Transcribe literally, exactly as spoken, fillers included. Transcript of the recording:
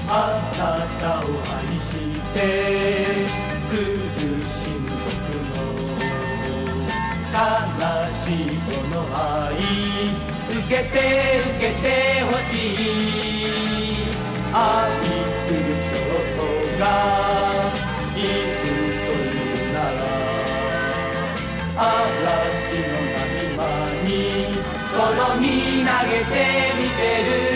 あなたを愛して苦しむ僕の悲しいこの愛受けて受けてほしい愛する人がいるというなら嵐の波間に泥に投げてみせる